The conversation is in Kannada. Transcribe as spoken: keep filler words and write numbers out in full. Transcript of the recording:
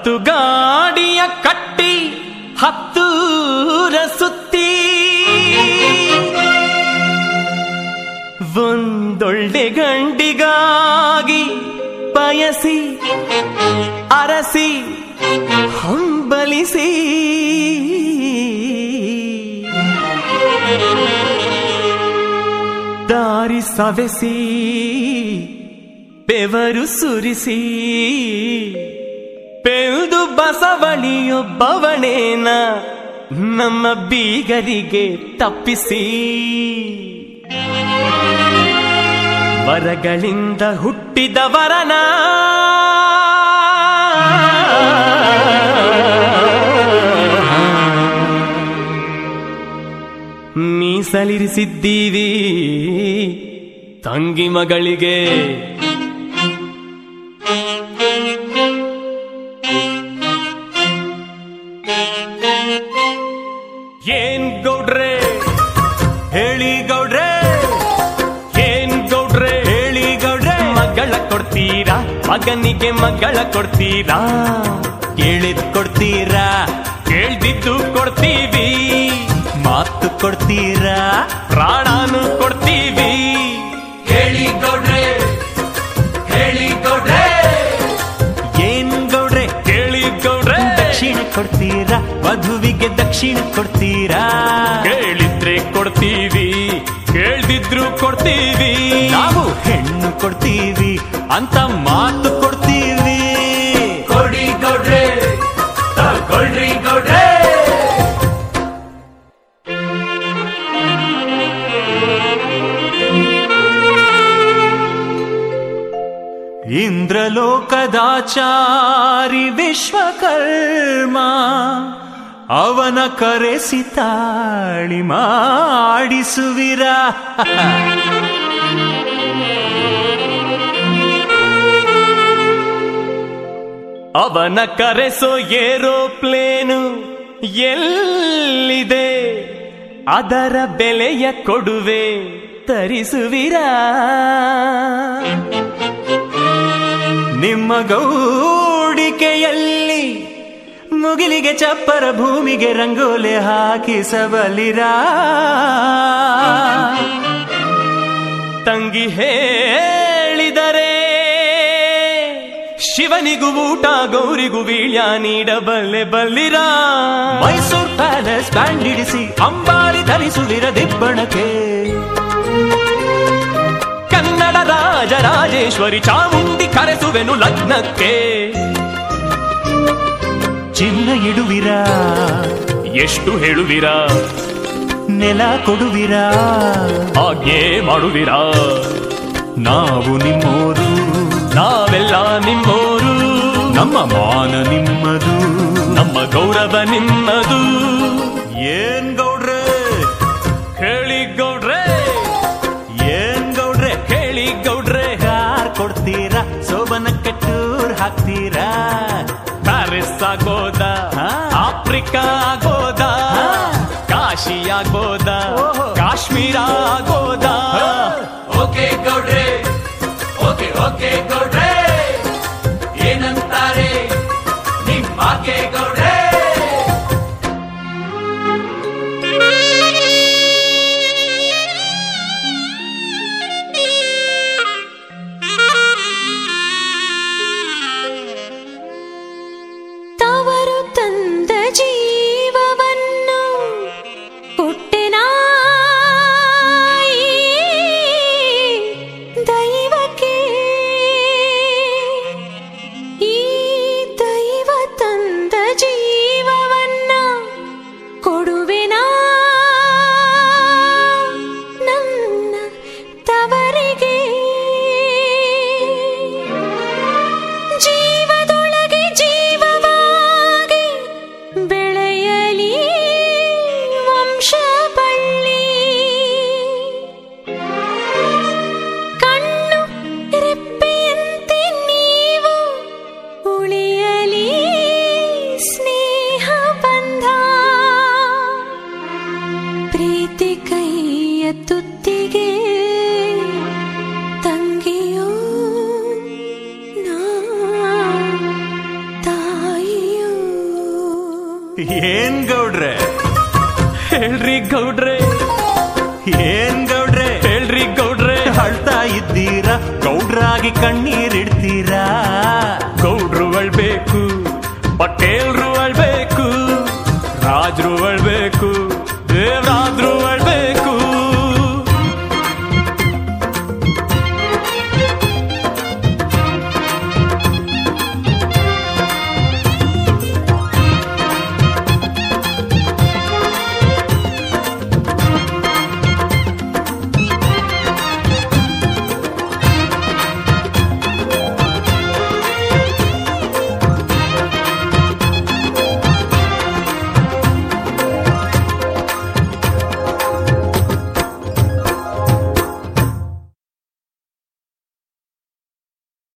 ಹತ್ತು ಗಾಡಿಯ ಕಟ್ಟಿ ಹತ್ತೂರ ಸುತ್ತಿ ಒಂದೊಳ್ಳೆ ಗಂಡಿಗಾಗಿ ಬಯಸಿ ಅರಸಿ ಹಂಬಲಿಸಿ ದಾರಿ ಸವೆಸಿ ಬೆವರು ಸುರಿಸಿ ಪೆಲ್ದು ಬಸವಳಿಯೊಬ್ಬವನೇನ ನಮ್ಮ ಬೀಗರಿಗೆ ತಪ್ಪಿಸಿ ವರಗಳಿಂದ ಹುಟ್ಟಿದವರನ ಮೀಸಲಿರಿಸಿದ್ದೀವಿ ತಂಗಿ ಮಗಳಿಗೆ. ಏನ್ ಗೌಡ್ರೆ ಹೇಳಿ ಗೌಡ್ರೆ, ಏನ್ ಗೌಡ್ರೆ ಹೇಳಿ ಗೌಡ್ರೆ, ಮಗಳ ಕೊಡ್ತೀರಾ ಮಗನಿಗೆ ಮಗಳ ಕೊಡ್ತೀರಾ, ಕೇಳಿದ್ ಕೊಡ್ತೀರಾ ಕೇಳ್ದಿದ್ದು ಕೊಡ್ತೀವಿ, ಮಾತು ಕೊಡ್ತೀರಾ ಪ್ರಾಣಾನು ಕೊಡ್ತೀವಿ. ಹೇಳಿ ಗೌಡ್ರೆ ಹೇಳಿ ಗೌಡ್ರೆ, ಏನ್ ಗೌಡ್ರೆ ಕೇಳಿ ಗೌಡ್ರೆ, ದಕ್ಷಿಣ ಕೊಡ್ತೀರಾ ವಧುವಿಗೆ ದಕ್ಷಿಣ ಕೊಡ್ತೀರಾ, ಕೇಳಿದ್ರೆ ಕೊಡ್ತೀವಿ ಕೇಳ್ದಿದ್ರು ಕೊಡ್ತೀವಿ, ನಾವು ಹೆಣ್ಣು ಕೊಡ್ತೀವಿ ಅಂತ ಮಾತು ಕೊಡ್ತೀವಿ. ಕೊಡಿ ಗೌಡ್ರೆ ತಗೊಳ್ರಿ ಗೌಡ್ರೆ. ಇಂದ್ರಲೋಕದಾಚಾರಿ ವಿಶ್ವಕರ್ಮ ಅವನ ಕರೆಸಿ ತಾಳಿ ಮಾಡಿಸುವಿರ, ಅವನ ಕರೆಸೋ ಏರೋಪ್ಲೇನು ಎಲ್ಲಿದೆ ಅದರ ಬೆಲೆಯ ಕೊಡುವೆ ತರಿಸುವಿರ, ನಿಮ್ಮ ಗೌಡಿಕೆಯಲ್ಲಿ ಮುಗಿಲಿಗೆ ಚಪ್ಪರ ಭೂಮಿಗೆ ರಂಗೋಲೆ ಹಾಕಿಸಬಲಿರ, ತಂಗಿ ಹೇಳಿದರೆ ಶಿವನಿಗೂ ಊಟ ಗೌರಿಗೂ ವೀಳ್ಯ ನೀಡಬಲ್ಲೆ ಬಲ್ಲಿರ, ಮೈಸೂರು ಪ್ಯಾಲೇಸ್ ಬ್ಯಾಂಡ್ ಹಿಡಿಸಿ ಅಂಬಾರಿ ಧರಿಸುವಿರ ದಿಬ್ಬಣಕ್ಕೆ, ಕನ್ನಡ ರಾಜರಾಜೇಶ್ವರಿ ಚಾಮುಂಡಿ ಕರೆಸುವೆನು ಲಗ್ನಕ್ಕೆ, ಚಿನ್ನ ಇಡುವಿರ ಎಷ್ಟು ಹೇಳುವಿರ, ನೆಲ ಕೊಡುವಿರ ಆಜ್ಞೆ ಮಾಡುವಿರ, ನಾವು ನಿಮ್ಮೋರು ನಾವೆಲ್ಲ ನಿಮ್ಮೋರು, ನಮ್ಮ ಮಾನ ನಿಮ್ಮದು ನಮ್ಮ ಗೌರವ ನಿಮ್ಮದು. ಏನ್ ಗೌಡ್ರೆ ಹೇಳಿ ಗೌಡ್ರೆ, ಏನ್ ಗೌಡ್ರೆ ಹೇಳಿ ಗೌಡ್ರೆ, ಕಾರ್ ಕೊಡ್ತೀರಾ ಸೋಬನಕ್ಕೆ ಟೂರ್ ಹಾಕ್ತೀರಾ, ಪ್ಯಾರಿಸ್ ಆಗೋದ ಆಫ್ರಿಕಾ ಆಗೋದ, ಕಾಶಿ ಆಗೋದ ಕಾಶ್ಮೀರ ಆಗೋದ. ಓಕೆ ಗೌಡ್ರೆ ಓಕೆ ಓಕೆ ಗೌಡ್ರೆ, ಏನಂತಾರೆ ನಿಮ್ಮಾಕೆ ಗೌಡ್ರೆ. ತವರು ತಂದ ಜೀವವನ್ನು ಕೊಟ್ಟೆನ ದೈವಕ್ಕೆ, ಈ ದೈವ ತಂದ ಜೀವವನ್ನ ಕೊಡುವೆನ ನನ್ನ ತವರಿಗೆ, ಜೀವದೊಳಗೆ ಜೀವವಾಗಿ ಬೆಳೆಯಲಿ ವಂಶ ಬಳ್ಳಿ, ಕಣ್ಣು ರೆಪ್ಪೆಯಂತೆ ನೀವು ಉಳಿಯಲಿ ಸ್ನೇಹ ಬಂಧ, ಪ್ರೀತಿ ಕೈಯ ತುತ್ತಿಗೆ ತಂಗಿಯೋ ನಾ ತಾಯಿ ಏನ್ ಗೌಡ್ರೆ ಹೇಳ್ರಿ ಗೌಡ್ರೆ ಏನ್ ಗೌಡ್ರೆ ಹೇಳ್ರಿ ಗೌಡ್ರೆ ಅಳ್ತಾ ಇದ್ದೀರಾ ಗೌಡ್ರಾಗಿ ಕಣ್ಣೀರಿಡ್ತೀರಾ ಗೌಡ್ರು ಅಳ್ಬೇಕು ಪಟೇಲ್ರು ಅಳ್ಬೇಕು ರಾಜ್ರು ಅಳ್ಬೇಕು